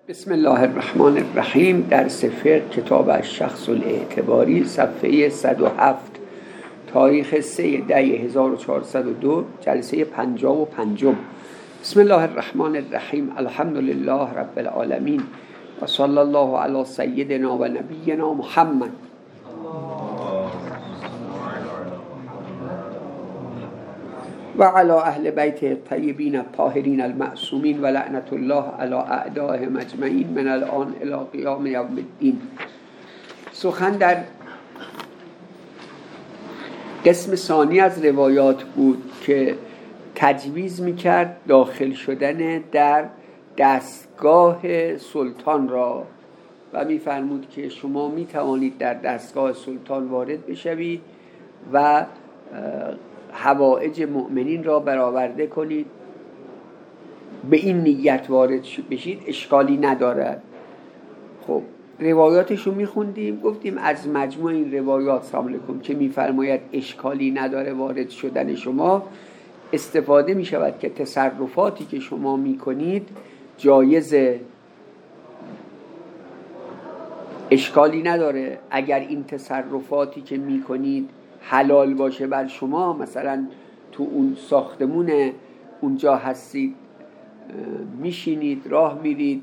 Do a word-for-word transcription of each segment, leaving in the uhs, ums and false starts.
بسم الله الرحمن الرحیم. درس فقه کتاب الشخص الاعتباری صفحه صد و هفت، تاریخ سه دی هزار و چهارصد و دو، جلسه پنجاه و پنجم. بسم الله الرحمن الرحیم. الحمد لله رب العالمین و صلی الله علی سیدنا و نبینا محمد. و علی اهل بیت الطیبین الطاهرین المعصومین و لعنت الله علی اعدائهم اجمعین من الان الی قیام یوم الدین. سخن در قسم ثانی از روایات بود که تجویز میکرد داخل شدن در دستگاه سلطان را و میفرمود که شما میتوانید در دستگاه سلطان وارد بشوید و حوائج مؤمنین را برآورده کنید، به این نیت وارد بشید، اشکالی ندارد. خب روایاتش رو میخوندیم، گفتیم از مجموع این روایات سلام علیکم که میفرماید اشکالی نداره وارد شدن شما، استفاده میشود که تصرفاتی که شما میکنید جایزه، اشکالی نداره اگر این تصرفاتی که میکنید حلال باشه بر شما. مثلا تو اون ساختمون اونجا هستید، میشینید، راه میرید،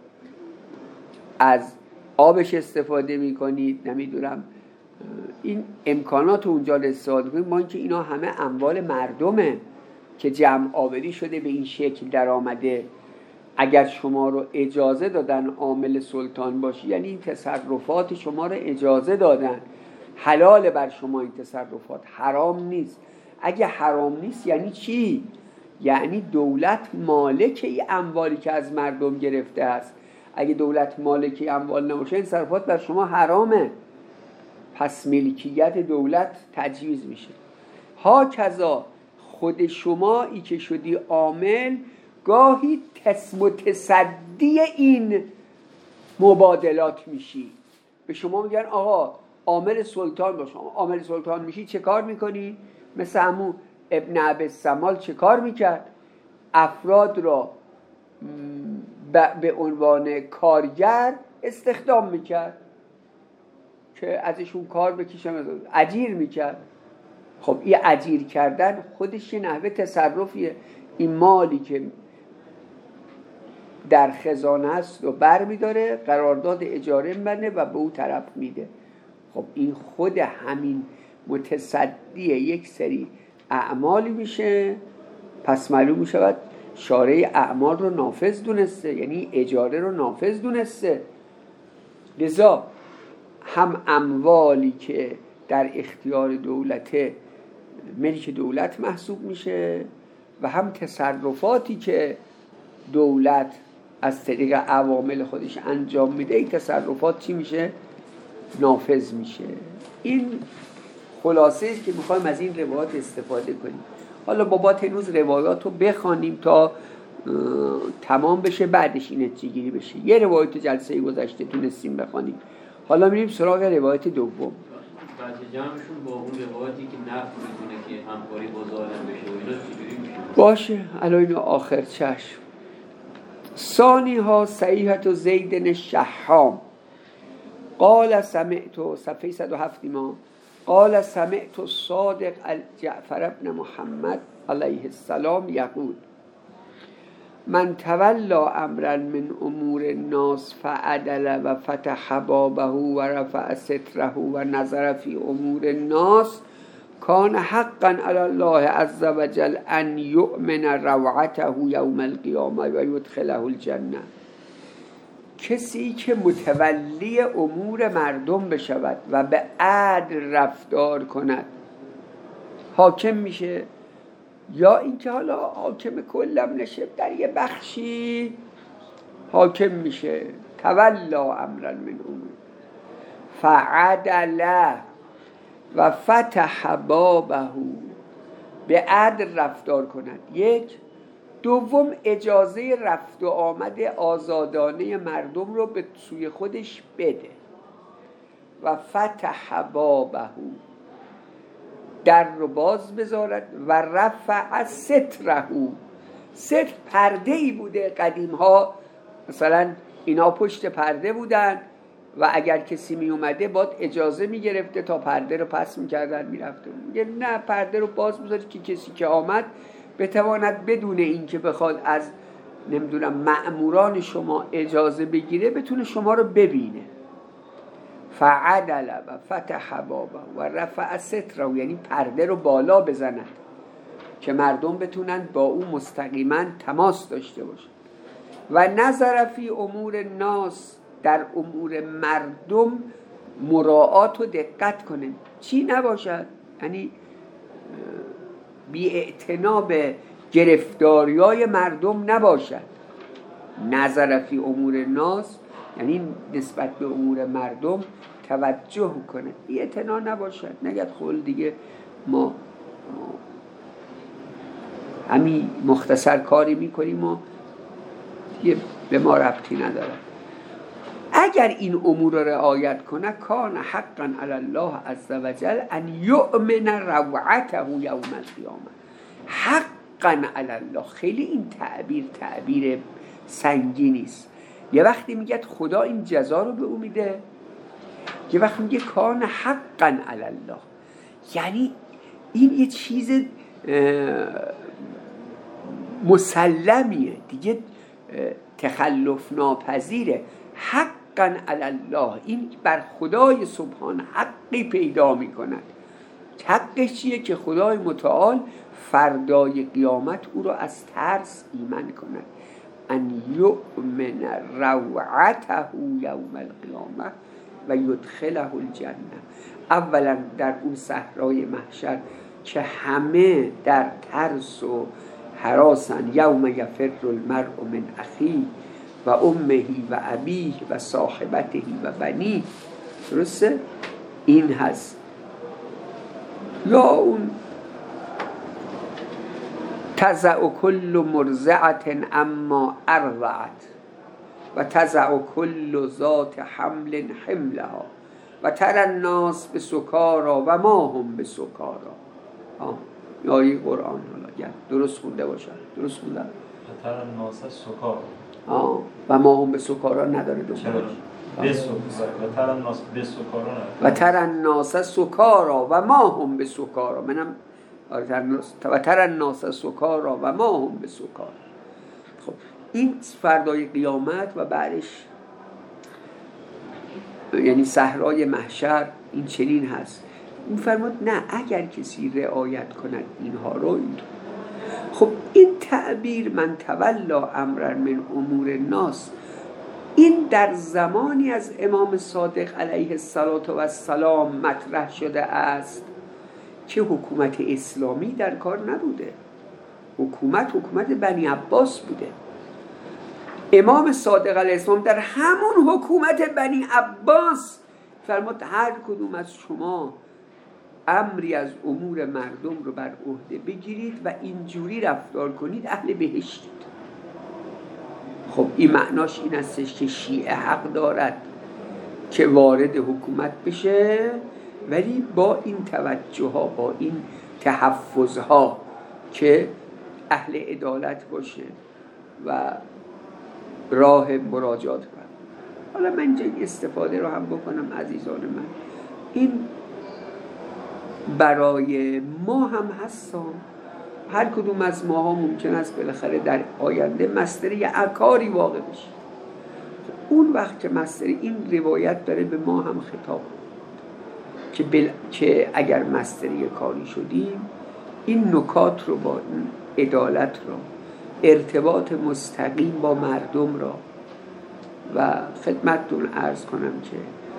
از آبش استفاده میکنید، نمیدونم این امکانات اونجا استفاده کنید. ما اینکه اینا همه اموال مردمه که جمع آوری شده به این شکل در آمده. اگر شما رو اجازه دادن عامل سلطان باشی، یعنی این تصرفات شما رو اجازه دادن، حلال بر شما این تصرفات، حرام نیست. اگه حرام نیست یعنی چی؟ یعنی دولت مالک اموالی که از مردم گرفته است. اگه دولت مالک اموال نباشه این تصرفات بر شما حرامه، پس ملکیت دولت تجویز میشه. ها کذا خود شما ای که شدی عامل گاهی متصدی این مبادلات میشی. به شما میگن آقا عامل سلطان باش. عامل سلطان میشی چه کار میکنی؟ مثل همون ابن ابی‌السمال چه کار میکرد؟ افراد را به عنوان کارگر استخدام میکرد که ازشون کار بکشن، اجیر میکرد. خب این اجیر کردن خودش یه نحوه تصرفیه. این مالی که در خزانه است و بر میداره، قرارداد اجاره میبنده و به او طرف میده. خب این خود همین متصدی یک سری اعمالی میشه، پس معلوم میشود شارع اعمال رو نافذ دونسته، یعنی اجاره رو نافذ دونسته. لذا هم اموالی که در اختیار دولته ملک دولت محسوب میشه و هم تصرفاتی که دولت از طریق عوامل خودش انجام میده، این تصرفات چی میشه؟ نافذ میشه. این خلاصه است که میخوایم از این روایات استفاده کنیم. حالا بابات هنوز روایات رو بخوانیم تا تمام بشه، بعدش این نتیجه گیری بشه. یه روایت جلسه گذشته تونستیم بخوانیم، حالا میریم سراغ روایت دوم. بعد جمعشون با اون روایتی که نفع میکنه که همکاری با ظالم بشه و اینا چجوری میشه؟ باشه الان اینو آخر چشم. ثانی ها صحیحت و زیدن شحام قال سمعت، صفحه صد و هفت ما، قال سمعت الصادق الجعفر ابن محمد علیه السلام یقول من تولا امرا من امور الناس فعدل و فتح بابه و رفع ستره و نظر فی امور الناس کان حقا علی الله عز وجل ان یؤمن روعته یوم القیامه و یدخله الجنه. کسی که متولی امور مردم بشود و به عدل رفتار کند، حاکم میشه، یا اینکه حالا حاکم کلم نشه، در یه بخشی حاکم میشه، تولا امرا من امور فعدل و فتح بابه، به عدل رفتار کند. یک. دوم اجازه رفت و آمد آزادانه مردم رو به سوی خودش بده. و فتح بابه، در رو باز بذارد. و رفع ستره، ستر پرده ای بوده قدیم ها، مثلا اینا پشت پرده بودن و اگر کسی می اومده باید اجازه می گرفته تا پرده رو پس می کردن می رفته. میگه نه، پرده رو باز بذارید که کسی که آمد بتواند بدون این که بخواد از نمیدونم مأموران شما اجازه بگیره بتونه شما رو ببینه. فعدل و فتح بابه و رفع ستره، یعنی پرده رو بالا بزند که مردم بتونن با او مستقیما تماس داشته باشن. و نظر فی امور ناس، در امور مردم مراعات و دقت کنه. چی نباشد؟ یعنی بی اعتنا به گرفتاریای مردم نباشد. نظر فی امور ناس یعنی نسبت به امور مردم توجه کنه، بی اعتنا نباشد. نگید خب دیگه ما همین مختصر کاری میکنیم و دیگه به ما ربطی نداره. اگر این امور را رعایت کنه کان حقا علی الله عز وجل ان یؤمن روعته یوم القیامه. حقا علی الله، خیلی این تعبیر تعبیر سنگینی است. یه وقتی میگه خدا این جزا رو به او میده، یه وقتی میگه کان حقا علی الله، یعنی این یه چیز مسلمیه دیگه، تخلف ناپذیره. حقا علی الله، این بر خدای سبحان حقی پیدا میکند. حقش چیه؟ که خدای متعال فردای قیامت او را از ترس ایمن کند. ان یؤمن روعته یوم القیامه و یدخله الجنه. اولا در اون صحرای محشر که همه در ترس و هراسن، یوم یفر المرء من اخیه و امه و ابیه و صاحبته و بنیه. درسته؟ این هست. یا اون تزع کل مرضعة اما ارضعت و تزع کل ذات حمل حملها و تری الناس بسکارا و ما هم بسکارا. آه یا این قرآن حالا درست خونده باشن. درست خونده؟ و تری الناس سکارا. آه و ما هم بسکارا نداره دو چرا؟ و تری الناس بسکارا نداره. و تری الناس سکارا و ما هم بسکارا. منم و تری الناس سکارا و ما هم بسکارا. خب این فردای قیامت و بعدش یعنی صحرای محشر این چنین هست. این فرمود نه، اگر کسی رعایت کند اینها رو این. خب این تعبیر من تولا امرا من امور الناس، این در زمانی از امام صادق علیه السلام مطرح شده است که حکومت اسلامی در کار نبوده. حکومت حکومت بنی عباس بوده. امام صادق علیه السلام در همون حکومت بنی عباس فرمود هر کدوم از شما امری از امور مردم رو بر عهده بگیرید و اینجوری رفتار کنید اهل بهشتید. خب این معناش این استش که شیعه حق دارد که وارد حکومت بشه، ولی با این توجه ها، با این تحفظ ها که اهل عدالت باشه و راه مراجعات کنه. حالا من اینجا استفاده رو هم بکنم عزیزان من، این برای ما هم هستم. هر کدوم از ما ها ممکن است بالاخره در آینده مصدر یه کاری واقع بشه. اون وقت که مصدر این روایت داره به ما هم خطاب که, بل... که اگر مصدر یه کاری شدیم این نکات رو، با این عدالت رو، ارتباط مستقیم با مردم را و خدمتتون عرض کنم که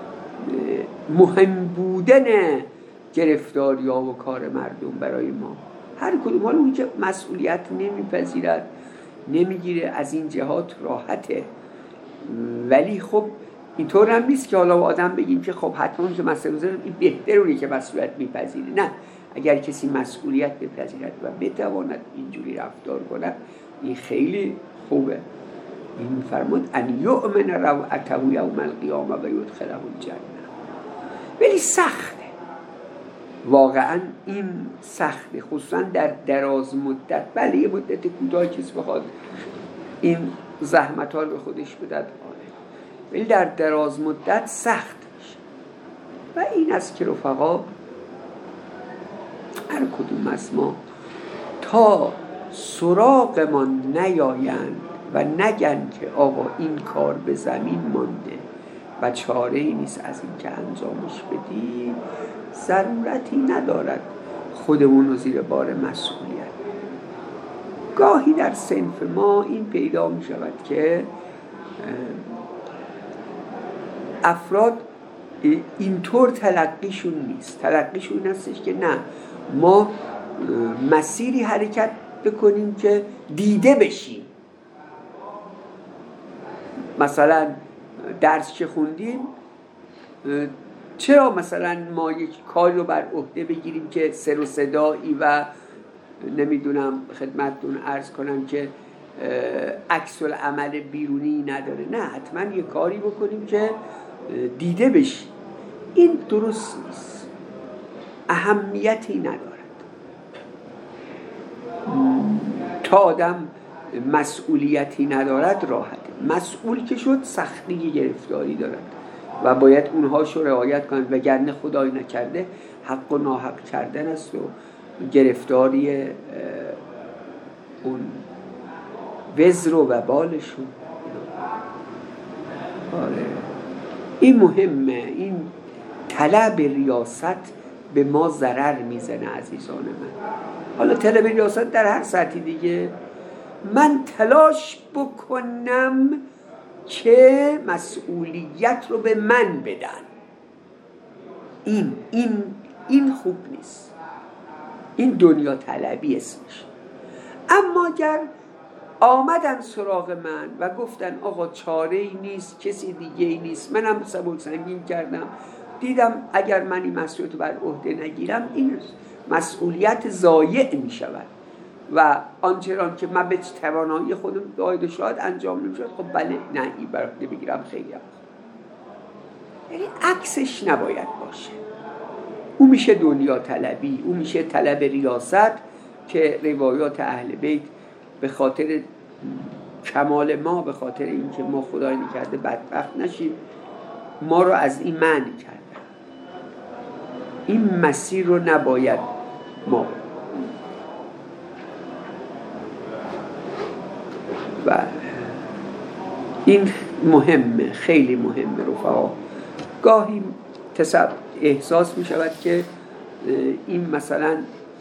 مهم بودن گرفتاری ها و کار مردم برای ما هر کدوم، حالا اون که مسئولیت نمیپذیرد نمیگیره از این جهات راحته، ولی خب اینطور هم نیست که حالا آدم بگیم که خب حتما که مسئولیت این بهتره که مسئولیت میپذیره. نه، اگر کسی مسئولیت بپذیرد و بتواند اینجوری رفتار کند این خیلی خوبه. این فرمود ان یؤمن روعته یوم القیامه و یدخله الجنه. ولی سخته، واقعا این سخته، خصوصا در دراز مدت. بله یه مدت کوتاه کسی بخواد این زحمت ها رو به خودش بدد، ولی در دراز مدت سخت میشه. و این است که رفقا هر کدوم از ما تا سراغمان نیایند و نگن که آقا این کار به زمین مانده و چاره ای نیست از این که انجامش بدیم، ضرورتی ندارد خودمون رو زیر بار مسئولیت. گاهی در صنف ما این پیدا می شود که افراد اینطور تلقیشون نیست. تلقیشون این هستش که نه، ما مسیری حرکت بکنیم که دیده بشیم. مثلا درس که خوندیم، چرا مثلا ما یک کاری رو بر عهده بگیریم که سر و صدایی و نمیدونم خدمتتون عرض کنم که عکس العمل بیرونی نداره؟ نه، حتما یه کاری بکنیم که دیده بشیم. این درست نیست، اهمیتی ندارد. تا آدم مسئولیتی ندارد راحته. مسئول که شد سختی گرفتاری دارد و باید اونهاشو رعایت کنند، وگرنه خدای نکرده حق و ناحق کردن است و گرفتاری اون وزر و وبالشون. آره این مهمه. این طلب ریاست به ما ضرر میزنه عزیزان من. حالا طلب ریاست در هر سطحی دیگه، من تلاش بکنم که مسئولیت رو به من بدن، این این این خوب نیست. این دنیا طلبی اسمش. اما اگر آمدن سراغ من و گفتن آقا چاره ای نیست، کسی دیگه ای نیست، منم سبک سنگین کردم، دیدم اگر من این مسئولیت رو بر عهده نگیرم این مسئولیت ضایع می شود و آنچنان که من به توانایی خودم داید شاید انجام نمیشد، خب بله نه این بر عهده بگیرم خیلی هم. یعنی عکسش نباید باشه. او میشه دنیا طلبی، او میشه طلب ریاست که روایات اهل بیت به خاطر کمال ما، به خاطر اینکه ما خدای نکرده بدبخت نشیم، ما رو از این منع کردن. این مسیر رو نباید ما و این مهمه، خیلی مهمه رفقا. گاهی تصب احساس می شود که این مثلا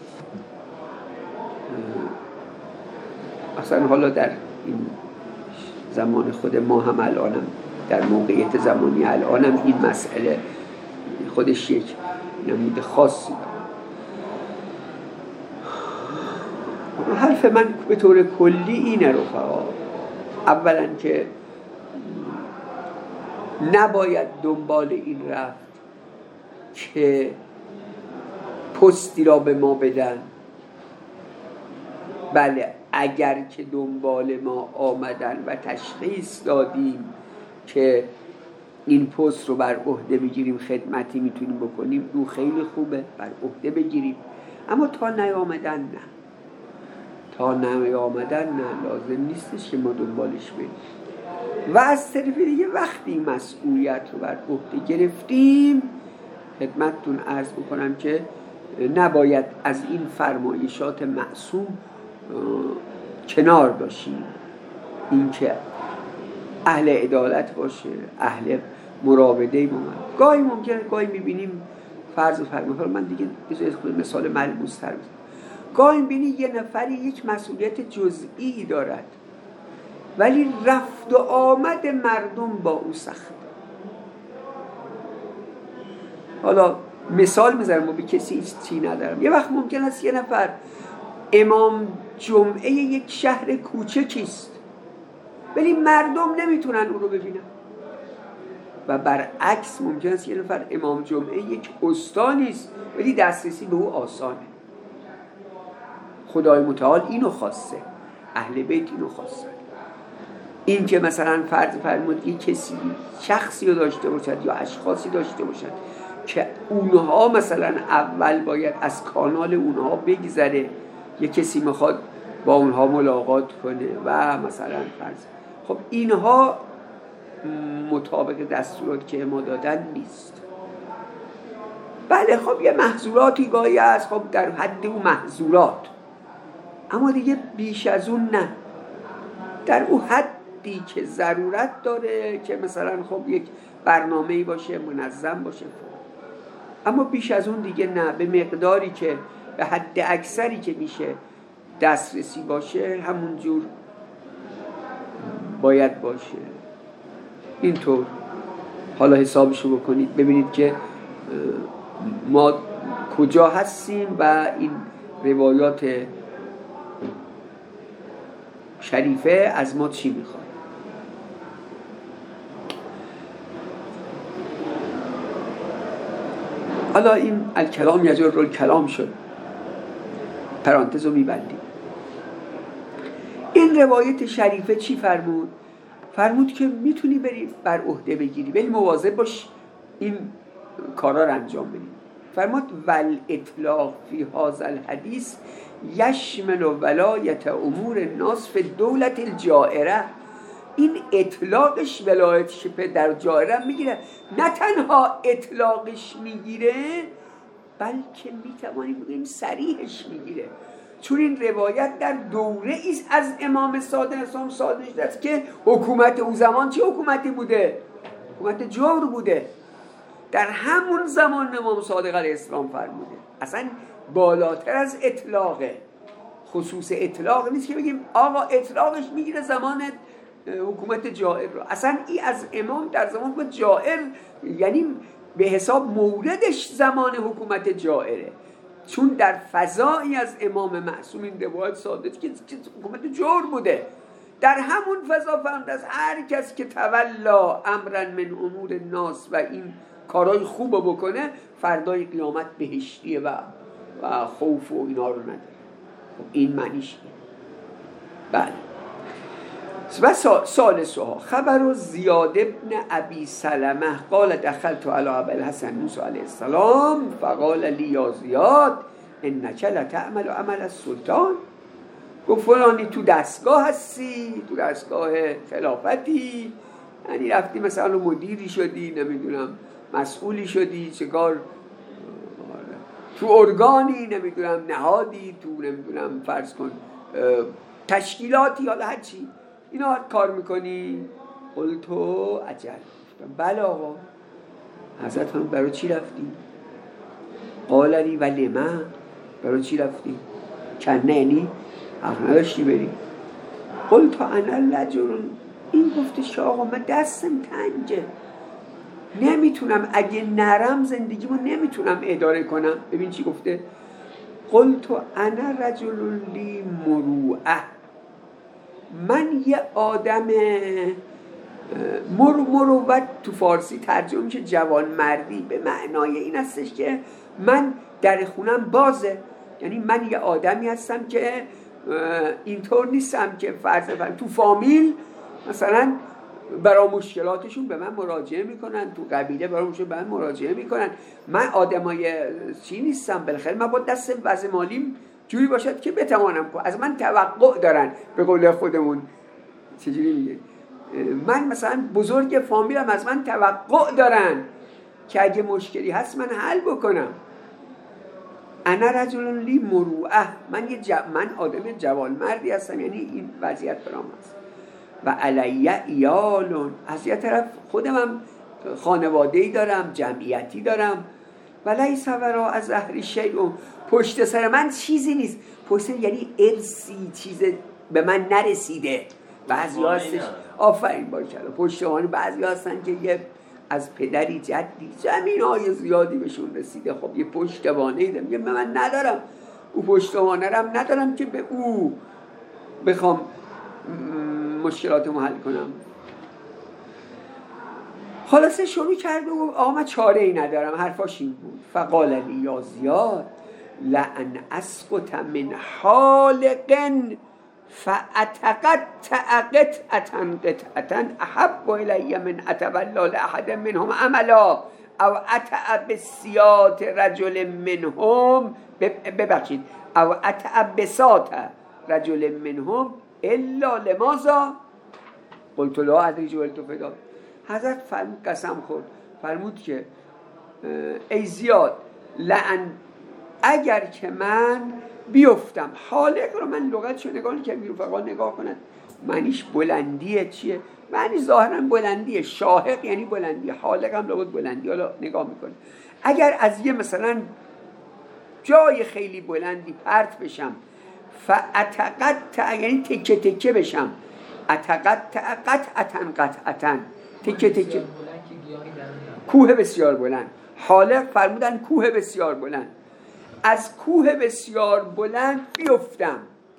مثلا حالا در این زمان خود ما هم الانم در موقعیت زمانی الانم این مسئله خودش یک نمود خاصی داره. حرف من به طور کلی اینه رفقا، اولا که نباید دنبال این رفت که پستی را به ما بدن. بله اگر که دنبال ما آمدن و تشخیص دادیم که این پست رو بر عهده بگیریم، خدمتی میتونیم بکنیم، دو خیلی خوبه، بر عهده بگیریم. اما تا نیامدن نه، تا نیامدن نه، لازم نیستش که ما دنبالش بریم. و از طرف دیگه وقتی مسئولیت رو بر عهده گرفتیم، خدمتتون عرض بکنم که نباید از این فرمایشات معصوم کنار باشیم. این که اهل عدالت باشه، اهل مراوده ما. گاهی ممکنه گاهی میبینیم فرض و فرمایش، من دیگه بذارید خود مثال ملموس تر بزنم، گاهی میبینی یه نفری یک مسئولیت جزئی دارد ولی رفت و آمد مردم با او سخت. حالا مثال میذارم و به کسی هیچ چی ندارم. یه وقت ممکن است یه نفر امام جمعه یک شهر کوچکیست ولی مردم نمیتونن او رو ببینن، و برعکس ممکن است یه نفر امام جمعه یک استانیست ولی دسترسی به او آسانه. خدای متعال اینو خواسته، اهل بیت اینو خواسته. این که مثلا فرض فرمود یک کسی شخصی رو داشته باشد یا اشخاصی داشته باشد که اونها مثلا اول باید از کانال اونها بگذره، یک کسی میخواد با اونها ملاقات کنه و مثلا فرض، خب اینها مت... مطابق دستورات که ما دادن نیست. بله خب یه محظوراتی گاهی هست، خب در حد اون محظورات، اما دیگه بیش از اون نه، در اون حدی که ضرورت داره که مثلا خب یک برنامه‌ای باشه، منظم باشه، اما بیش از اون دیگه نه. به مقداری که به حد اکثری که میشه دسترسی باشه همونجور باید باشه. اینطور حالا حسابشو بکنید ببینید که ما کجا هستیم و این روایات شریفه از ما چی میخواد. حالا این الکلام یجر رو کلام شد، پرانتز رو میبندیم. این روایت شریفه چی فرمود؟ فرمود که میتونی بری بر عهده بگیری، ولی مواظب باش این کارا رو انجام بدی. فرمود ول اطلاق فی هذا الحدیث یشمل ولایت امور الناس فی دولت الجائره. این اطلاقش ولایتش در جائره میگیره، نه تنها اطلاقش میگیره بلکه میتوانیم بگیم صریحش میگیره، چون این روایت در دوره ایست از امام صادق اسلام صادق است که حکومت اون زمان چه حکومتی بوده؟ حکومت جور بوده. در همون زمان امام صادق علیه السلام فرموده. اصلا بالاتر از اطلاقه، خصوص اطلاق نیست که بگیم آقا اطلاقش میگیره زمان حکومت جائر رو. اصلا این از امام در زمان حکومت جائر، یعنی به حساب موردش زمان حکومت جائره، چون در فضایی از امام معصوم این روایت صادق که حکومت جور بوده. در همون فضا فهمد از هر کس که تولا امرا من امور الناس و این کارهای خوب بکنه فردای قیامت بهشتیه و و خوف و اینا رو نداره. این معنیش بله. و ثالثها خبر زیاد ابن ابی سلمه قال دخلت علی ابی الحسن موسی علیه السلام فقال لی یا زیاد انک لتعمل عمل السلطان. گفت فلانی تو دستگاه هستی، تو دستگاه خلافتی، یعنی رفتی مثلا مدیری شدی، نمیدونم مسئولی شدی، چکار تو ارگانی، نمیدونم نهادی، تو نمیدونم فرض کن تشکیلاتی، حالا هر چی اینا کار میکنی. قلتو عجل. بله آقا. حضرت فرمود برای چی رفتی؟ قال لی و لما، برای چی رفتی؟ کنه یعنی حق نداشتی بری. قلتو انا لجرون، این گفتش آقا من دستم تنگه، نمیتونم، اگه نرم زندگیمو نمیتونم اداره کنم. ببین چی گفته؟ قلتو انا رجل لی مروءه، من یه آدم مرو مروت تو فارسی ترجمه میشه جوان مردی، به معنای این هستش که من در خونم بازه، یعنی من یه آدمی هستم که اینطور نیستم که فرض فرض تو فامیل مثلا برای مشکلاتشون به من مراجعه میکنن، تو قبیله برای مشکل به من مراجعه میکنن. من آدمای چی نیستم، بالاخره من با دست وضع مالیم جوری باشد که بتوانم کنم، از من توقع دارن. به قول خودمون چجوری میگه، من مثلا بزرگ فامیلم از من توقع دارن که اگه مشکلی هست من حل بکنم. انا رجل لی مروءه، من یه جو... من آدم جوان مردی هستم، یعنی این وضعیت برام هست. و علی ایالون، از یه طرف خودم هم خانواده‌ای دارم، جمعیتی دارم. و لیس ورا از ظهری شیء، پشت سر من چیزی نیست. پشت یعنی ارسی، چیز به من نرسیده. بعضی هستش آفرین باشه، پشتوانه بعضی هستن که یه از پدری جدی زمین‌های زیادی بهشون رسیده، خب یه پشتوانه ایده، میگه من ندارم، او پشتوانه رم ندارم که به او بخوام مشکلاتمو حل کنم. خلاصه شروع کرد و گفت آقا من چاره ای ندارم. حرفاش این بود. فقال لی یا زیاد لأن اسقط من حالق فأتقطع قطعة قطعة احب الی من اتولی لأحد منهم عملا او اتع بسیات رجل منهم، ببخشید او اتع بسات رجل منهم الا لماذا قلت لا ادری جوالت فدا. حضرت فرمود قسم خورد، فرمود که ای زیاد لعن اگر که من بیفتم. حالق رو من لغتشو نگاه نکنم، رفقا نگاه کنند معنیش بلندیه چیه؟ معنی ظاهرا بلندیه، شاهق یعنی بلندی، حالق هم لغت بلندی. حالا نگاه میکنه اگر از یه مثلا جای خیلی بلندی پرت بشم، فاتقطع یعنی تکه تکه بشم، اتقطع قطعتا قطعتا تکه تکه، کوه بسیار بلند. حالق فرمودن کوه بسیار بلند، از کوه بسیار بلند بیفتم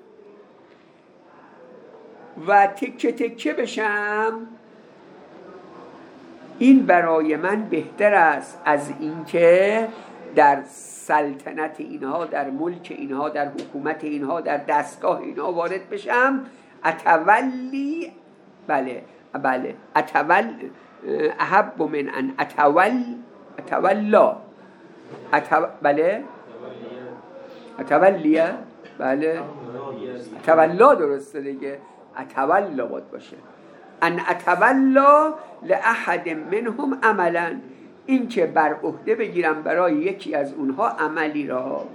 و تکه تکه بشم، این برای من بهتر است از اینکه در سلطنت اینها، در ملک اینها، در حکومت اینها، در دستگاه اینها وارد بشم. اتولی بله بله اتول احب من ان اتول اتولا اتو بله اتولیه بله اتولا درسته دیگه، اتولا باید باشه. ان اتولا لاحد منهم عملا، این که بر عهده بگیرم برای یکی از اونها عملی را،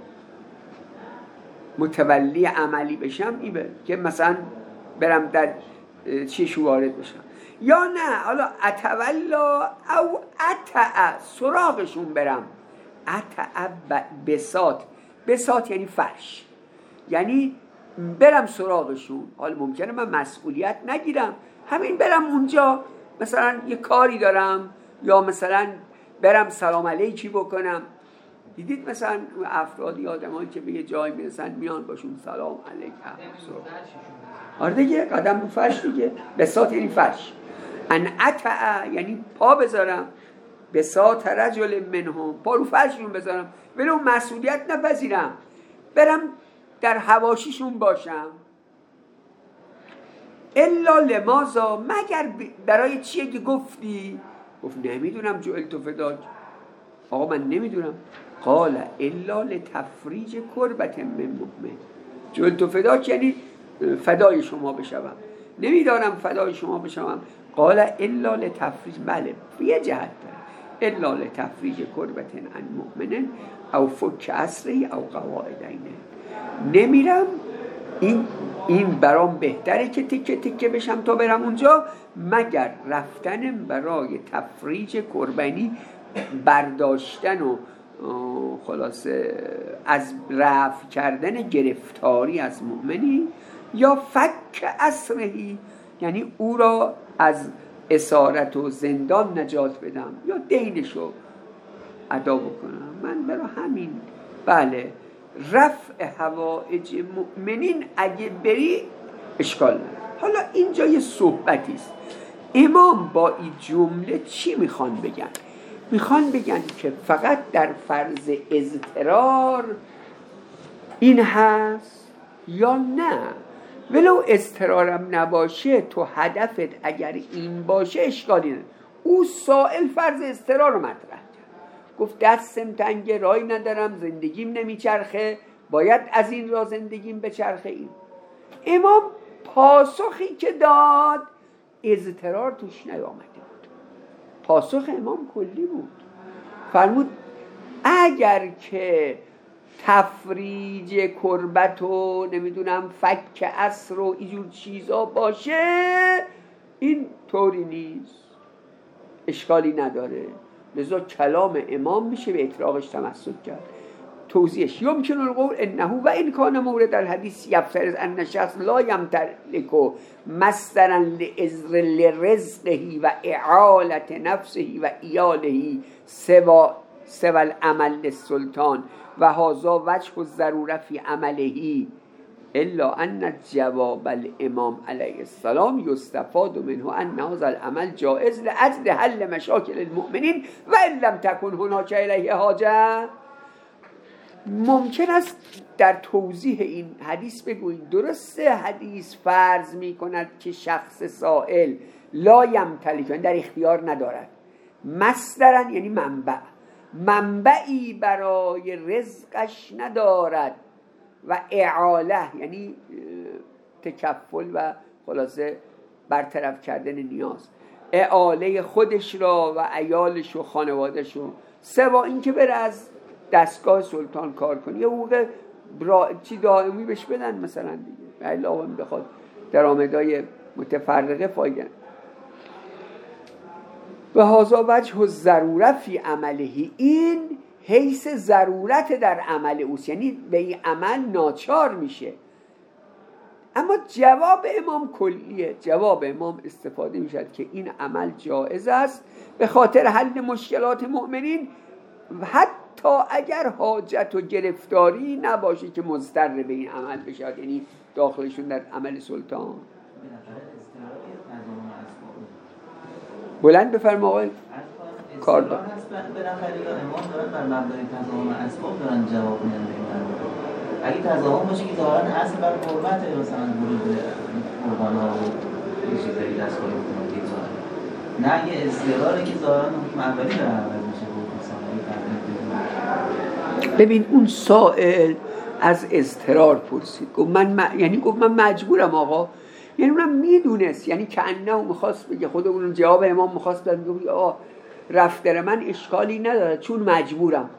متولی عملی بشم، این که مثلا برم در چیش وارد بشم. یا نه حالا اتولا او اتع سراغشون برم، اتع بساط، بساط یعنی فرش، یعنی برم سراغشون. حالا ممکنه من مسئولیت نگیرم، همین برم اونجا مثلا یه کاری دارم، یا مثلا برم سلام علیکی بکنم. دیدید مثلا افرادی آدمایی که به یه جای میرسن میان باشون سلام علیک، آره دیگه قدم رو فرش دیگه، بساط یعنی فرش. ان اتع یعنی پا بذارم، بساط رجل منهم، پا رو فرششون بذارم، ولی اون مسئولیت نپذیرم، برم در حواشیشون باشم. الا لماذا، مگر برای چیه که گفتی؟ گفت نمیدونم جعلت فداک، آقا من نمیدونم. قال الا لتفریج کربت من مؤمن، جعلت فداک یعنی فدای شما بشوم، نمیدانم فدای شما بشوم. قال الا لتفریج، بله یه جهت داره، الا لتفریج کربت عن مؤمن او فک اسره او قواعدینه، نمیرم، این این برام بهتره که تکه تکه بشم تا برم اونجا، مگر رفتن برای تفریج کربنی، برداشتن و خلاصه از رفع کردن گرفتاری از مؤمنی، یا فک اسرهی یعنی او را از اسارت و زندان نجات بدم، یا دینشو ادا بکنم. من برای همین بله رفع حوائج مؤمنین اگه بری اشکال نداره. حالا اینجا یه صحبتی است، امام با این جمله چی میخوان بگن؟ میخوان بگن که فقط در فرض اضطرار این هست یا نه؟ ولو اضطرارم نباشه، تو هدفت اگر این باشه اشکالی نداره. او سائل فرض اضطرار رو مطرح کرد، گفت دستم تنگه، رای ندارم، زندگیم نمیچرخه، باید از این را زندگیم بچرخه. این امام پاسخی که داد اضطرار توش نیامده بود، پاسخ امام کلی بود. فرمود اگر که تفریج کربت و نمیدونم فک اسر و اینجور چیزا باشه، این طوری نیست، اشکالی نداره. لذا کلام امام میشه به اطلاقش تمسک کرد. توضیحش یمکن القول انه و این کان مورد الحدیث یفترض ان شخص لا یمتلک مصدرا لازر لرزقه و اعالت نفسه و ایاله سوا سوا العمل للسلطان و هذا وجه الضروره فی عمله، الا ان جواب الامام علیه السلام یستفاد منه ان هذا العمل جائز لاجل حل مشاکل المؤمنین و ان لم تكن هناك الیه حاجه. ممکن است در توضیح این حدیث بگویید درسته حدیث فرض می کند که شخص سائل لا یمتلک در اختیار ندارد، مصدرن یعنی منبع، منبعی برای رزقش ندارد، و اعاله یعنی تکفل و خلاصه برطرف کردن نیاز، اعاله خودش را و عیالش و خانوادش رو، سه با این که بره از دستگاه سلطان کار کنه، یه حقوق برا... چی دائمی بهش بدن مثلا دیگه، الا آقا بخواد درآمدهای متفرقه فایده. و هذا وجه ضرورت فی عمله، این حیث ضرورت در عمل اوست، یعنی به این عمل ناچار میشه. اما جواب امام کلیه، جواب امام استفاده میشد که این عمل جایز است به خاطر حل مشکلات مؤمنین، حتی اگر حاجت و گرفتاری نباشه که مضطر به این عمل بشد، یعنی داخلشون در عمل سلطان. بلند بفرما آقای کار دار. اگه تضامن باشه که ظاهرا اصل بر حرمت مثلا ورود قربانا و این چیزایی دستگاه حکومتی ظاهرا، نه یه اضطراری که ظاهرا حکم اولی داره عوض میشه بود مثلا. ببین اون سائل از اضطرار پرسید، گفت من م... یعنی گفت من مجبورم آقا، یعنی اونم میدونست، یعنی کأنه میخواست بگه، خود اون جواب امام میخواست بگه میگه آقا رفتن من اشکالی نداره چون مجبورم،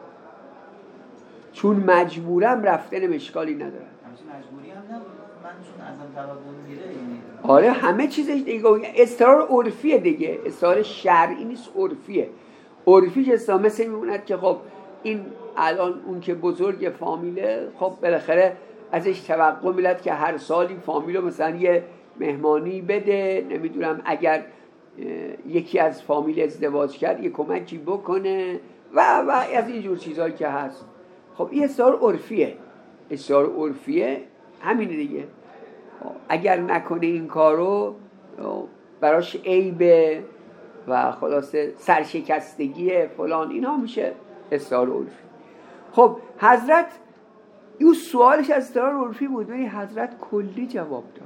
چون مجبورم رفتن اشکالی نداره. همچین مجبوری هم نبود، من چون ازم تقاضا میره یعنی آره همه چیزش دیگه اصرار عرفیه دیگه، اصرار شرعی نیست، عرفیه. عرفیش اصلا مثل میموند که خب این الان اون که بزرگ فامیله، خب بالاخره ازش توقع میلد که هر سالی فامیلو مثلا یه مهمانی بده، نمیدونم اگر یکی از فامیل ازدواج کرد یه کمکی بکنه و و از اینجور چیزایی که هست. خب این اصرار عرفیه، اصرار عرفیه همینه دیگه. اگر نکنه این کارو براش عیبه و خلاصه سرشکستگی فلان، اینا میشه اصرار عرفی. خب حضرت این سوالش از اصرار عرفی بود ولی حضرت کلی جواب داد.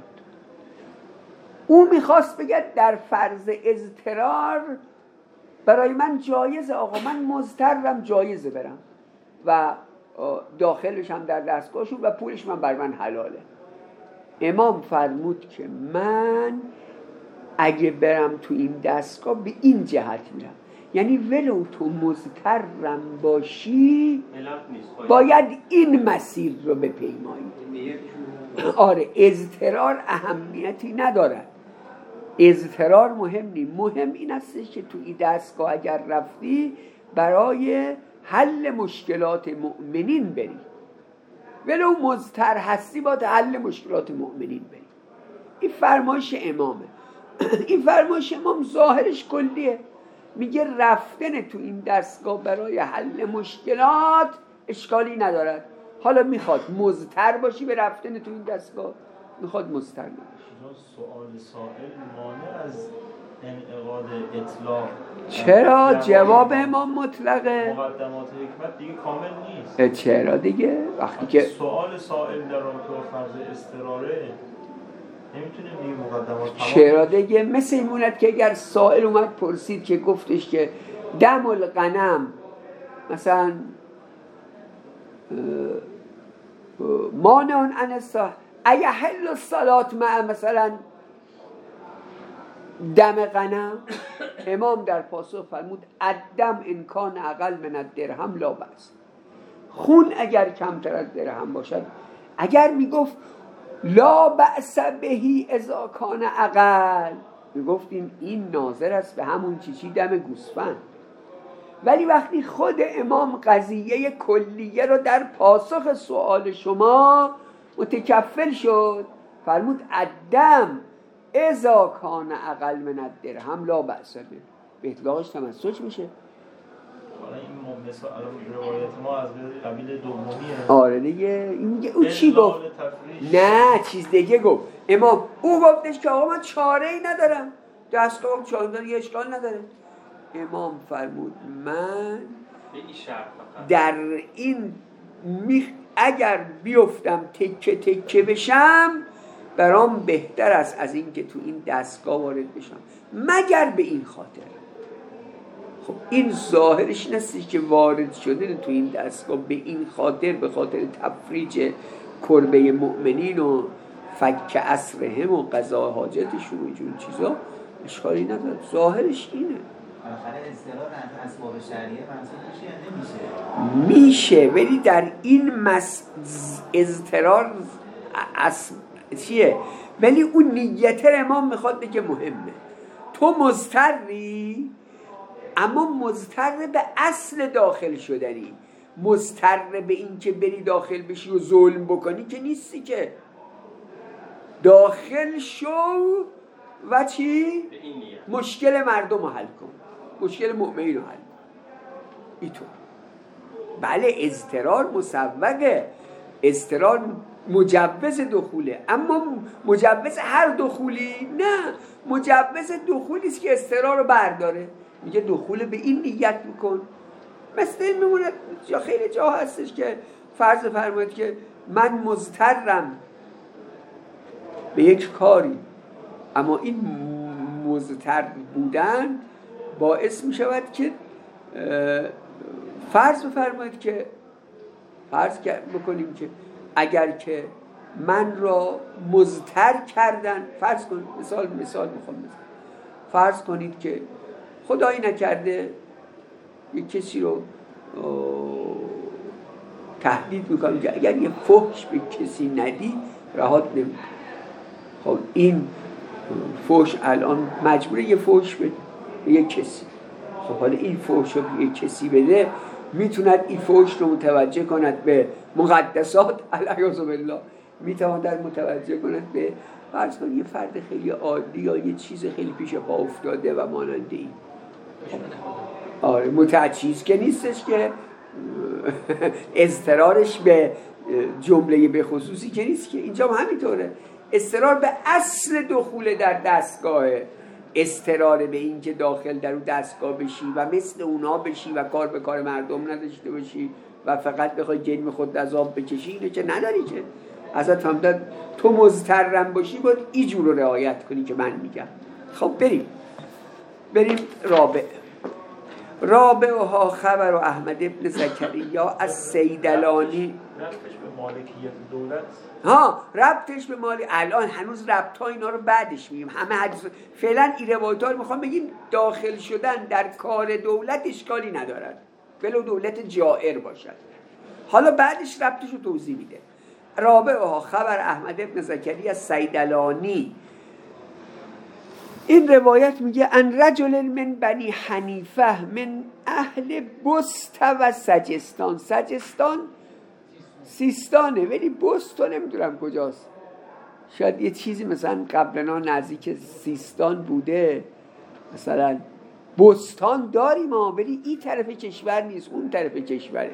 او میخواست بگه در فرض اضطرار برای من جایزه آقا، من مضطرم جایزه برم و داخلش هم در دستگاهشون و پولش من بر من حلاله. امام فرمود که من اگه برم تو این دستگاه به این جهت میرم، یعنی ولو تو مضطرم باشی باید این مسیر رو بپیمایی. آره اضطرار اهمیتی ندارد، اضطرار مهم نیست، مهم این است که تو این دستگاه اگر رفتی برای حل مشکلات مؤمنین بری، ولو مضطر هستی باید حل مشکلات مؤمنین بری. این فرمایش امامه. این فرمایش امام ظاهرش کلیه، میگه رفتن تو این دستگاه برای حل مشکلات اشکالی ندارد. حالا میخواد مضطر باشی به رفتن تو این دستگاه، میخواد مضطر نباشی. سوال سائل مانع از انعقاد اطلاق. چرا؟ جواب امام مطلقه. مقدمات حکمت دیگه کامل نیست. چرا دیگه؟ وقتی که سوال سائل در رابطه با فرض اضطراره نمیتونیم دیگه مقدمات تمام. چرا دیگه؟ مثل این موند که اگر سائل اومد پرسید که گفتش که دم الغنم مثلا مانعون عن الصلاة ایحل الصلاة مع مثلا دم غنم، امام در پاسخ فرمود الدم ان کان اقل من الدرهم لا بأس. خون اگر کمتر از درهم باشد، اگر میگفت لا بأس بهی اذا کان اقل، میگفتیم این ناظر است به همون چیچی دم گوسفند. ولی وقتی خود امام قضیه کلیه رو در پاسخ سوال شما متکفل شد، فرمود الدم اذا کان اقل من الدرهم لا بأس به، به اطلاقش تمسک میشه. حالا این مثلا روایت ما از قبیل دومیه. آره دیگه. این میگه او چی گفت؟ نه چیز دیگه گفت امام. او گفتش که آقا من چاره ای ندارم، دستگاه چاره یه اشکال نداره. امام فرمود من در این میخ... اگر بیفتم تکه تکه بشم برام بهتر است از این که تو این دستگاه وارد بشم، مگر به این خاطر. خب این ظاهرش نیست که وارد شده تو این دستگاه به این خاطر، به خاطر تفریج کربه مؤمنین و فک اسرهم و قضا حاجتشون و اینجور چیزا، اشکالی نداره، ظاهرش اینه. بالاخره اضطرار از اسباب شرعیه محسوب میشه یا نمیشه؟ میشه، ولی در این مس اضطرار اس... چیه؟ ولی اون نیت امام میخواد بگه مهمه. تو مضطری، اما مضطر به اصل داخل شدنی، مضطر به این که بری داخل بشی و ظلم بکنی که نیستی. که داخل شو و چی؟ مشکل مردم رو حل کن، مشکل مؤمنین رو حل کن. اینطور. بله اضطرار مسوقه، اضطرار مجوز دخوله، اما مجوز هر دخولی نه، مجوز دخولی است که اضطرار رو برداره، میگه دخول به این نیت میکن. مثل این میمونه جا خیلی جا هستش که فرض فرمایید که من مضطرم به یک کاری، اما این مضطر بودن باعث میشود که فرض فرمایید که فرض بکنیم که اگر که من را مضطر کردن، فرض کنید مثال مثال میخوام بزنم، فرض کنید که خدایی نکرده یک کسی رو تهدید میکنم که اگر یه فحش به کسی ندی رهات نمی‌کنم. خب این فحش الان مجبوره یه فحش بده به یک کسی. خب حالا این فحش رو به یک کسی بده، میتوند این فحش رو متوجه کند به مقدسات علیه بالله، میتواند متوجه کند به فرض کنید یه فرد خیلی عادی یا یه چیز خیلی پیش پا افتاده و مانند این. آره متعجیز که نیستش که اضطرارش به جمله به خصوصی که نیست که اینجا هم همینطوره. اضطرار به اصل دخول در دستگاهه، اضطرار به این که داخل در اون دستگاه بشی و مثل اونا بشی و کار به کار مردم نداشته باشی و فقط بخوای جرم خود عذاب بکشی، اینو که نداری. که ازت فهمیدن تو مضطرم باشی باید این جور رو رعایت کنی که من میگم. خب بریم بریم رابع. رابعها خبر و احمد ابن زکریا از سیدلانی. ربطش به مالکیت دولت؟ ها ربطش به مالی الان هنوز ربط ها اینا رو بعدش میگیم. همه حدیث فعلا این روایت ها رو میخوام بگیم داخل شدن در کار دولت اشکالی ندارد ولو دولت جائر باشد. حالا بعدش ربطش رو توضیح میده. رابعها خبر احمد ابن زکریا از سیدلانی. این روایت میگه ان رجل من بنی حنیفه من اهل بست و سجستان. سجستان سیستانه ولی بست رو نمیدونم کجاست، شاید یه چیزی مثلا قبلنا نزدیک سیستان بوده، مثلا بستان داریم ها ولی این طرف کشور نیست، اون طرف کشوره.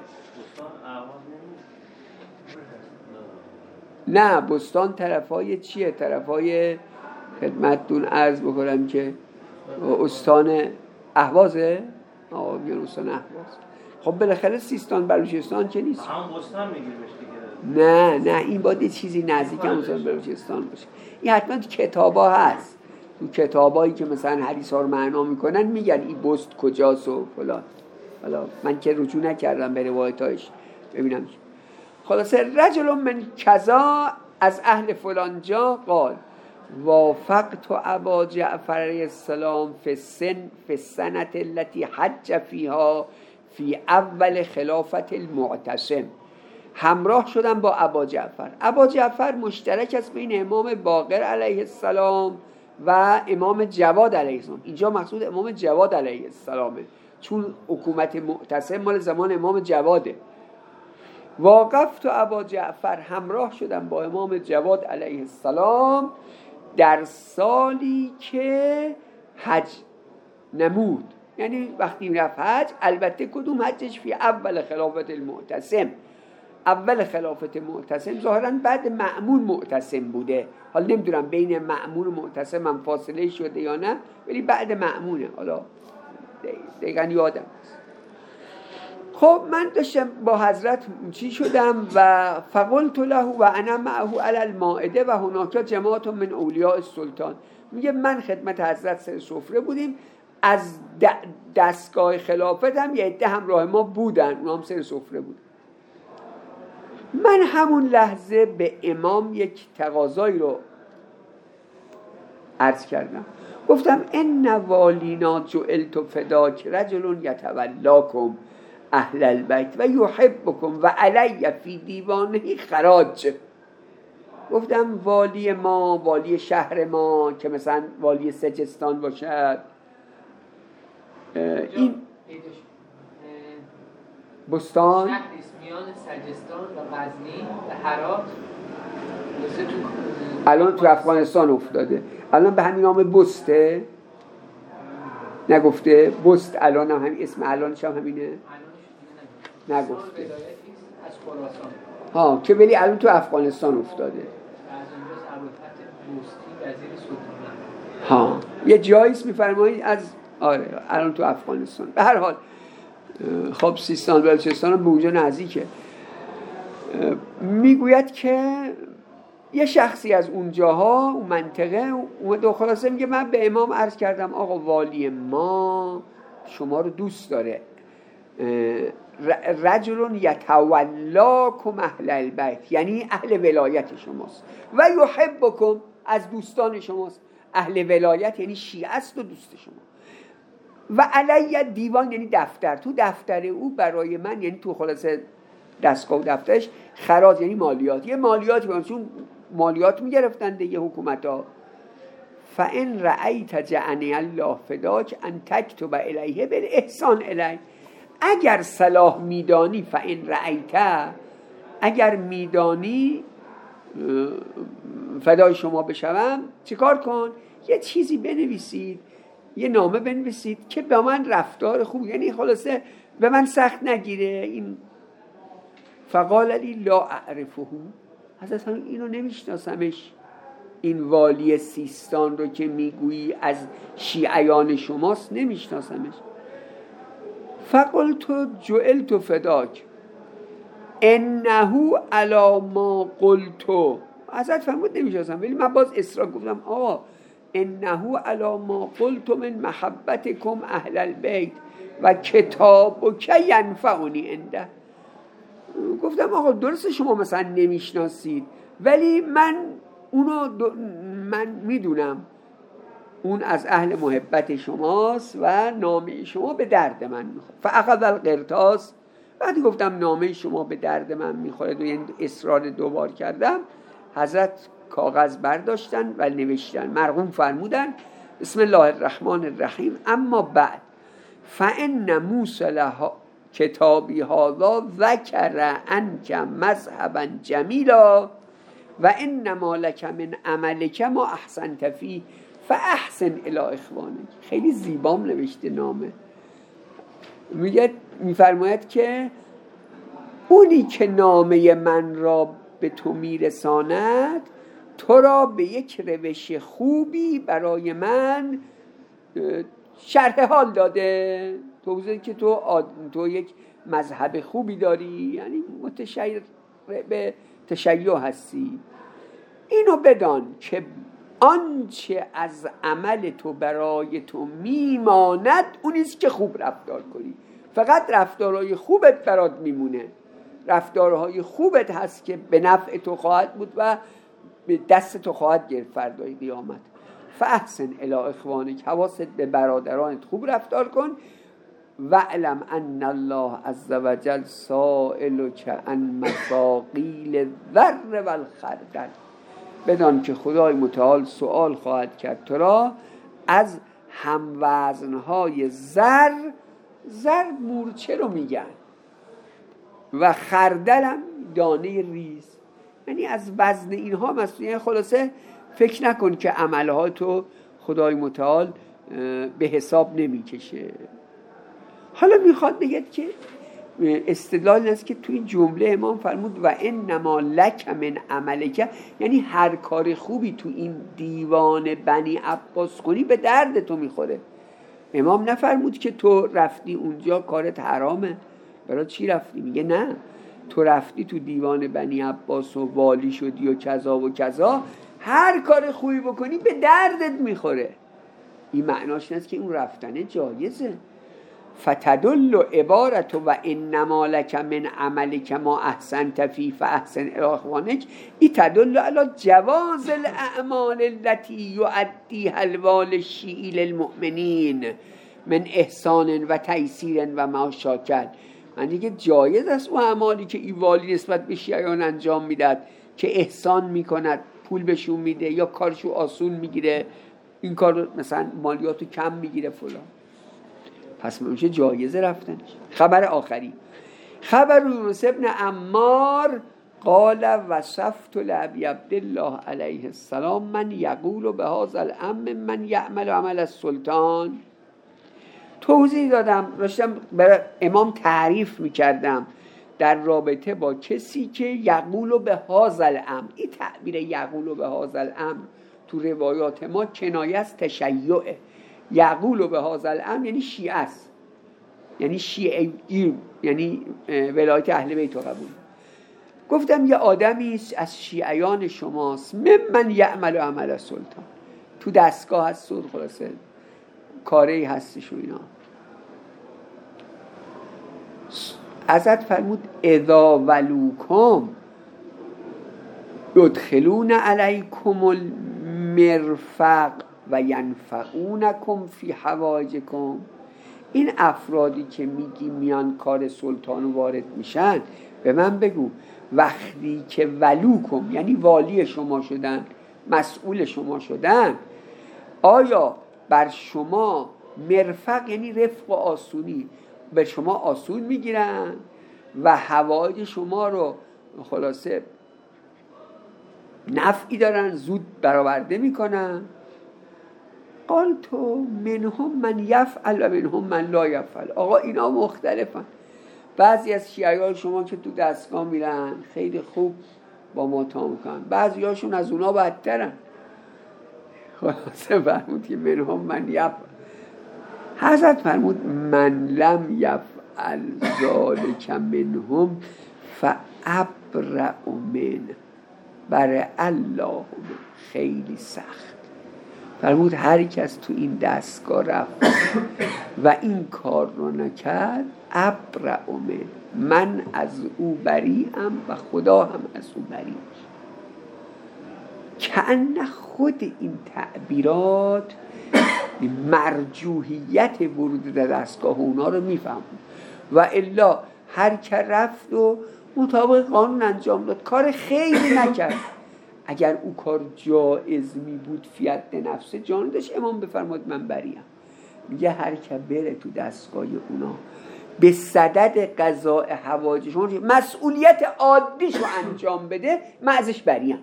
نه بستان طرفای چیه؟ طرفای خدمتتون عرض بکنم که استان اهوازه. آه میگن استان اهواز. خب بالاخره سیستان بلوچستان که نیست. هم بستان میگیرش دیگه. نه نه این باید چیزی نزدیک هم استان بلوچستان باشه. این حتما کتابا هست، تو کتابایی که مثلا حدیث ها رو معنا میکنن میگن این بست کجاست و فلان. حالا من که رجوع نکردم به روایتاش ببینم. خلاصه رجل من کذا از اهل فلان جا قال وافقت ابا جعفر علیه السلام فی السن فی السنة التي حج فیها فی اول خلافت المعتصم. همراه شدم با ابا جعفر. ابا جعفر مشترک است بین امام باقر علیه السلام و امام جواد علیه السلام. اینجا مقصود امام جواد علیه السلامه چون حکومت معتصم مال زمان امام جواده. واقفت ابا جعفر، همراه شدم با امام جواد علیه السلام در سالی که حج نمود، یعنی وقتی رفت حج. البته کدوم حجش؟ فی اول خلافت المعتصم. اول خلافت معتصم ظاهراً بعد مأمون معتصم بوده. حالا نمیدونم بین مأمون و معتصم هم فاصله شده یا نه، ولی بعد مأمونه. حالا دقیقاً یادم است. خب من داشتم با حضرت چی شدم و فقلت له و انا معه علی المائده و هناک جماعت من اولیاء السلطان. میگه من خدمت حضرت سر سفره بودیم، از دستگاه خلافت هم یه عده همراه ما بودن، اونا هم سر سفره بودن. من همون لحظه به امام یک تقاضایی رو عرض کردم. گفتم ان والینا جعلت فداک رجل یتولاکم اهل البیت و یحبکم و علی فی دیوانه خراج. گفتم والی ما، والی شهر ما که مثلا والی سجستان باشد، این بستان میان سجستان و غزنی و هرات الان تو افغانستان افتاده. الان به همین نام بسته نگفته؟ بست الان هم همین اسم الانش هم همینه نگفته از خراسان ها، که ولی الان تو افغانستان افتاده. ها یه جاییست میفرمایید از آره الان تو افغانستان. به هر حال خب سیستان بلوچستان به اونجا نزدیکه. میگوید که یه شخصی از اونجاها اون منطقه اومد و خلاصه میگه من به امام عرض کردم آقا والی ما شما رو دوست داره، رجل یتولاکم اهل البیت، یعنی اهل ولایت شماست، و یحبکم، از دوستان شماست. اهل ولایت یعنی شیعه است و دوست شما. و علی دیوان یعنی دفتر، تو دفتر او برای من، یعنی تو خلاصه دستگاه و دفترش، خراج یعنی مالیات، یه مالیات بیان، چون مالیات میگرفتن دیگه حکومت ها. فان رأیت جعلنی الله فداک ان تکتب الیه بالاحسان الیه، اگر صلاح میدانی، فان رأیت، اگر میدانی فدای شما بشوم، چیکار کن؟ یه چیزی بنویسید، یه نامه بنویسید که به من رفتار خوب، یعنی خلاصه به من سخت نگیره. این فقال لی لا اعرفه، حضرت اینو نمیشناسمش، این والی سیستان رو که میگویی از شیعیان شماست نمیشناسمش. فقلت جعلت فداک انه علی ما قلت، حضرت فرمود نمیشناسم، ولی من باز اصرار گفتم آقا انه علی ما قلت من محبتکم اهل البیت و کتابک ینفعنی عنده. گفتم آقا درست شما مثلا نمیشناسید، ولی من اونو من میدونم اون از اهل محبت شماست و نامه شما به درد من میخوره. فاخذ القرطاس، وقتی گفتم نامه شما به درد من میخوره و یعنی اصرار دوبار کردم، حضرت کاغذ برداشتن و نوشتن، مرقوم فرمودن بسم الله الرحمن الرحیم اما بعد فان موسلها کتابی هذا ذکر انک مذهبا جمیلا و انما لک من عملک ما احسنت فیه فاحسن الی اخوانک. خیلی زیبام نوشته نامه. میگه میفرماید که اونی که نامه من را به تو میرساند تو را به یک روش خوبی برای من شرح حال داده، توضیح که تو آد... تو یک مذهب خوبی داری، یعنی متشیع به تشیع هستی. اینو بدان که آنچه از عمل تو برای تو میماند اونیست که خوب رفتار کنی. فقط رفتارهای خوبت برات میمونه، رفتارهای خوبت هست که به نفع تو خواهد بود و به دست تو خواهد گرفت فردای قیامت. فاحسن الی اخوانک، حواست به برادرانت خوب رفتار کن. واعلم ان الله عز وجل سائلک عن مثاقیل الذر والخردل، بدان که خدای متعال سوال خواهد کرد تو را از هموزنهای زر، زر مورچه رو میگن، و خردل هم دانه ریز، یعنی از وزن اینها مسئول. یعنی خلاصه فکر نکن که عملهاتو خدای متعال به حساب نمیکشه. حالا میخواد بگه که استدلال است که توی جمله امام فرمود و انما لک من عملک، یعنی هر کار خوبی تو این دیوان بنی عباس کنی به درد تو میخوره. امام نفرمود که تو رفتی اونجا کارت حرامه، برای چی رفتی؟ میگه نه، تو رفتی تو دیوان بنی عباس و والی شدی و کذا و کذا، هر کار خوبی بکنی به دردت میخوره. این معناش نیست که اون رفتنه جایزه. فتدل عبارت و انما لک من عملک ما احسنت فی فاحسن الی اخوانک، این تدل علی جواز الاعمال التي یؤدیها الوالي الشیعی للمؤمنین من احسان و تیسیر و ما شاکل. من دیگه جایز است و اعمالی که این والی نسبت به شیعیان انجام میداد که احسان میکند، پول بهشون میده یا کارشو آسون میگیره، این کار مثلا مالیاتو کم میگیره فلان، پس میشه جایزه رفتنش. خبر آخری، خبر یونس ابن عمار قال وصفت لابی عبدالله علیه السلام من یقول به هذا الامر من یعمل عمل السلطان. توضیح دادم، داشتم برای امام تعریف میکردم در رابطه با کسی که یقول به هذا الامر. این تعبیر یقول به هذا الامر تو روایات ما کنایه از تشیعه. یقول به هذا الامر یعنی شیعه است، یعنی شیعه، یعنی ولایت اهل بیت قبول. گفتم یه آدمی از شیعیان شماست، من یعمل عمل السلطان، تو دستگاه هست، خلاصه کاری هستش و اینا. ازت فرمود اذا ولوکم یدخلون علیکم المرفق و ینفعونکم فی حوائجکم. این افرادی که میگی میان کار سلطان وارد میشن، به من بگو وقتی که ولوکم یعنی والی شما شدن، مسئول شما شدن، آیا بر شما مرفق یعنی رفق و آسونی به شما آسون میگیرن و حوائج شما رو خلاصه نفعی دارن، زود برآورده میکنن؟ قال تو منهم من یفعل و منهم من لا یفعل. آقا اینا مختلفن. بعضی از شیعیان شما که تو دستگاه میرن خیلی خوب با ما تا میکنن، بعضی هاشون از اونا بدترن. خلاصه فرمود که منهم من یفعل. حضرت فرمود من لم یفعل ذالک منهم فابرأ من، برای الله خیلی سخت. فرمود هر کس تو این دستگاه رفت و این کار رو نکرد، ابرأ من، من از او بری‌ام و خدا هم از او بری. کأن خود این تعبیرات مرجوحیت ورود در دستگاه اونا رو میفهم، و الا هر که رفت و مطابق قانون انجام داد، کار خیلی نکرد. اگر او کار جایز می بود فیت نفسه جان داشت، امام بفرماد من بریم. میگه هر که بره تو دستگاه اونا به صدد قضاء حوائجشون مسئولیت عادیشو انجام بده، من ازش بریم.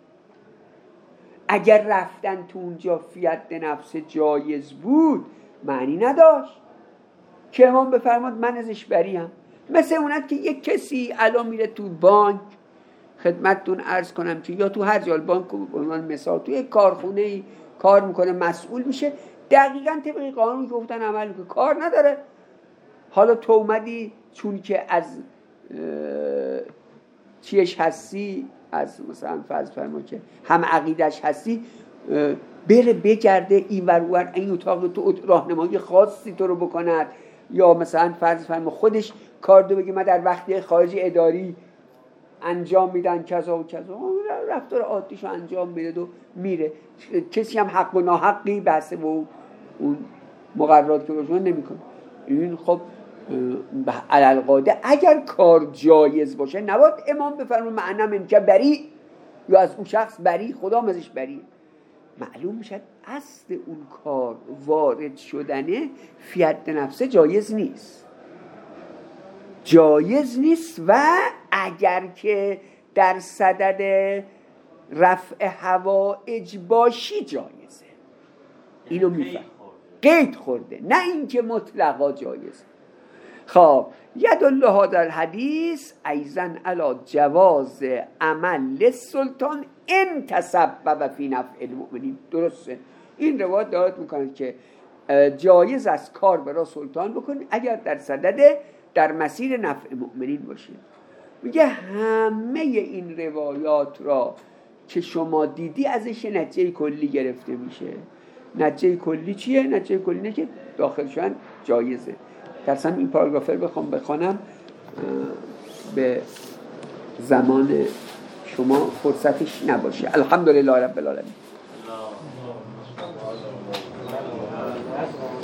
اگر رفتن تو اونجا فیت نفس جایز بود معنی نداشت که امام بفرماد من ازش بریم. مثل اونت که یک کسی الان میره تو بانک، خدمتتون عرض کنم که یا تو هر جای بانک، به عنوان مثال تو یک کارخونه کار میکنه، مسئول میشه، دقیقاً طبق قانون که گفتن عمل میکنه، کار نداره. حالا تو اومدی چون که از چیش هستی، از مثلا فرض فرما که هم عقیدش هستی، بره بگرده این ور اون ور، این اتاق تو راهنمایی خاصی تو رو بکند، یا مثلا فرض فرما خودش کار دو بگه من در وقتی خارجی اداری انجام میدن کذا و کذا، رفتار عادیشو انجام میده و میره. کسی هم حق و ناحقی بحث و اون مقررات که روشون نمیکنه. این خب علل قاعده اگر کار جایز باشه نباید امام بفرمونه معنی من که بری یا از اون شخص بری، خدا ازش بری. معلوم میشه اصل اون کار وارد شدنه فیت نفسه جایز نیست، جایز نیست. و اگر که در صدد رفع حوائج باشی جایزه. اینو میفهم، قید خورده، نه اینکه مطلقا جایزه. خب یدل هذا الحدیث ایضا علی جواز عمل للسلطان ان تسبب فی نفع المؤمنین. درسته، این روایت دارد میکنه که جایز است کار برای سلطان بکنی اگر در صدد در مسیر نفع مؤمنین باشه. میگه همه این روایات را که شما دیدی ازش نتیجه کلی گرفته میشه. نتیجه کلی چیه؟ نتیجه کلی نه که داخل شدن جایزه. ترسم این پاراگراف رو بخوام بخوانم به زمان شما فرصتش نباشه. الحمدلله رب العالمین.